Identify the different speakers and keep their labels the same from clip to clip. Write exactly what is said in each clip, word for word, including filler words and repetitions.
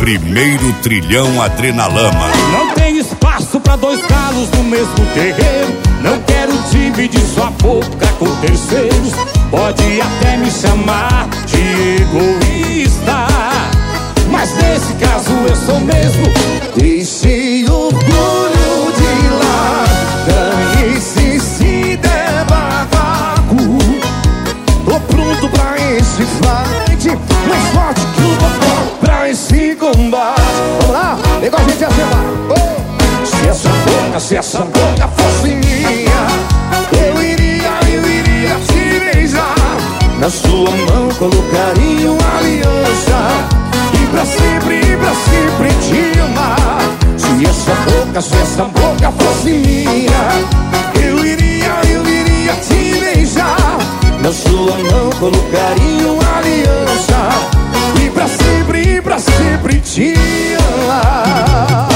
Speaker 1: Primeiro trilhão Adrenalama.
Speaker 2: Não tem espaço pra dois galos no mesmo terreiro. Não quero dividir sua boca com terceiros. Pode até me chamar de egoísta, mas nesse caso eu sou mesmo. Deixei o orgulho de lado, dane-se se der barraco. Tô pronto pra esse fight, mais forte que o botão pra esse combate. Vamos lá, igual a gente ia chamar. Oh. Se essa boca, se essa boca fosse minha, eu iria, eu iria te beijar. Na sua mão colocaria uma aliança, e pra sempre, e pra sempre te amar. Se essa boca, se essa boca fosse minha, eu iria, eu iria te beijar. Na sua mão colocaria uma aliança, e pra sempre, e pra sempre te amar.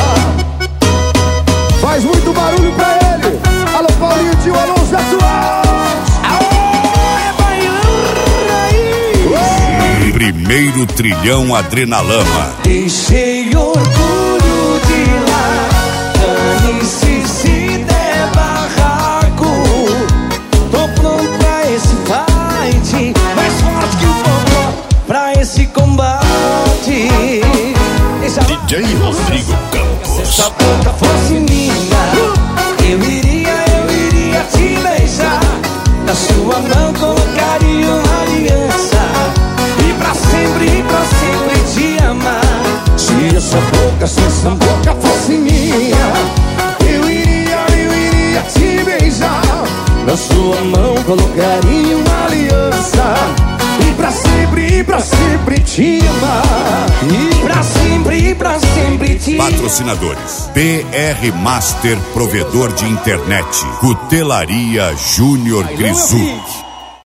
Speaker 2: Faz muito barulho pra ele. Alô, Paulinho, tio Alonso Atual.
Speaker 1: Primeiro trilhão Adrenalama.
Speaker 2: Deixei orgulho de lado, dane-se se der barraco. Tô pronto pra esse fight, mais forte que o forró pra esse combate.
Speaker 1: D J Rodrigo Campos.
Speaker 2: Se essa boca fosse minha, eu iria, eu iria te beijar. Na sua mão colocaria uma aliança, e pra sempre, e pra sempre te amar. Se essa boca, se essa boca fosse minha, eu iria, eu iria te beijar. Na sua mão colocaria uma aliança, e pra sempre, e pra sempre te amar. E pra sempre, e pra sempre te amar.
Speaker 1: Patrocinadores: B R Master, provedor de internet. Cutelaria Júnior Grisu.